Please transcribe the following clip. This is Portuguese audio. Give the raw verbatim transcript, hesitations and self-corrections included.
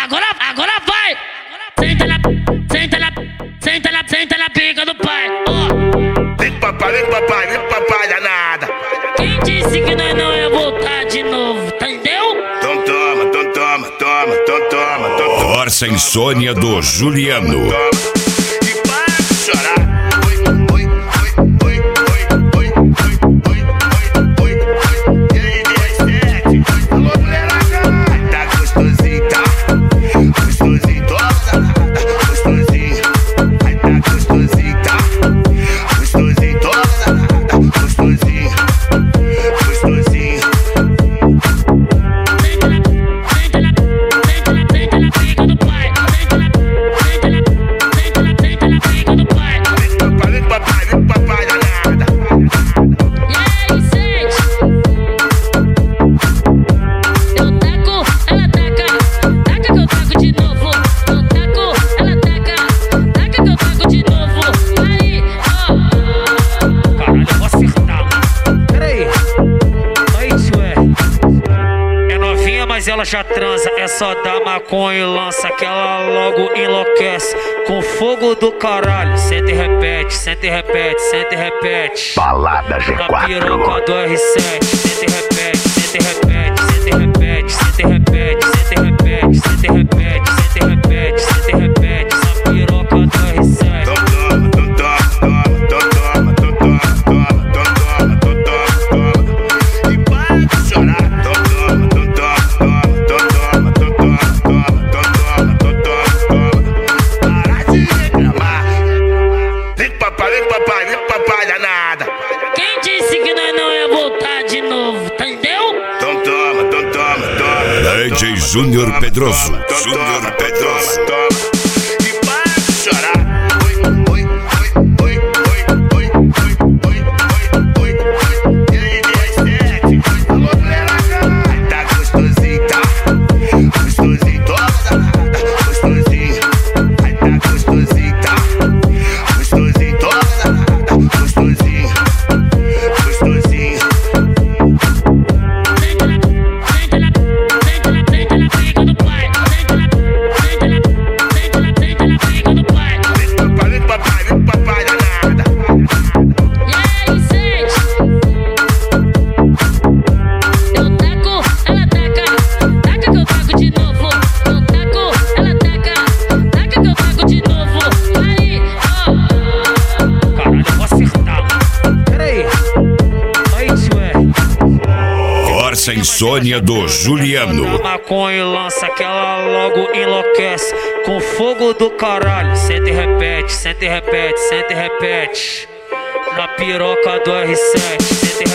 agora, agora vai! Senta na, senta na, senta na, senta na pica do pai, ó! Vem papai, vem papai, vem papai danada. Quem disse que nós não ia voltar de novo, entendeu? Então toma, então toma, toma, então toma, então toma. Força Insônia do Juliano. E para de chorar. Oi, oi, oi, oi, oi, oi, oi, oi, oi, oi. E aí, dez sete. Alô, mulherada. Tá gostosinho, tá? Gostosinho, toma danada. Gostosinho. Ai, tá gostosinho, tá? Gostosinho, toma danada. Gostosinho. Gostosinho. Senta na, senta na, senta na pica do pai. Senta na, senta na, senta na, senta na pica do pai. Vem papai, vem papai, vem papai danada. E aí, sente? Eu taco, ela taca, taca que eu taco de novo. Eu taco, ela taca, taca que eu taco de novo. Aí, ó. Caralho, eu vou acertar. Pera aí. Aí, tio, é. É novinha, mas ela já transa. É só dar maconha e lança que ela logo enlouquece. Com fogo do caralho. Senta e repete, senta e repete, senta e repete. Balada G Na quatro. piroca do R sete. Senta e repete, senta e repete, senta e repete, senta e repete, senta e repete, senta e repete, senta e repete, senta e repete. Na piroca do R sete. Então toma, então toma, então toma, então toma, então toma, então toma, então toma. E para de chorar. Então toma, então toma, então toma, então toma, então toma, então toma, então toma. Para de reclamar. Vem papai, vem papai, vem papai danada. Quem disse que nós não ia voltar de novo, entendeu? Então toma, então toma, toma. D J Júnior Pedroso. Júnior Pedroso. E para de chorar. Oi, oi, oi, oi, oi, oi, oi, oi, oi, oi. E aí, dez sete. Alô, mulherada. Tá gostosinho, tá? Gostosinho, toma danada. Gostosinho. Ai, tá gostosinho, tá? Gostosinho, toma danada. Gostosinho. Gostosinho. Senta na, senta na, senta na, senta na pica do pai. Senta na, senta na, senta na, senta na pica do pai. Vem papai, vem papai, vem papai danada. E aí, sente? Eu taco, ela taca, taca que eu taco de novo. Eu taco, ela taca, taca que eu taco de novo. Aí, ó. Caralho, eu vou acertar. Pera aí. Aí, tio, é. Força Insônia do Juliano. Na maconha e lança que ela logo enlouquece. Com fogo do caralho. Senta e repete, senta e repete, senta e repete. Na piroca do R sete. Senta e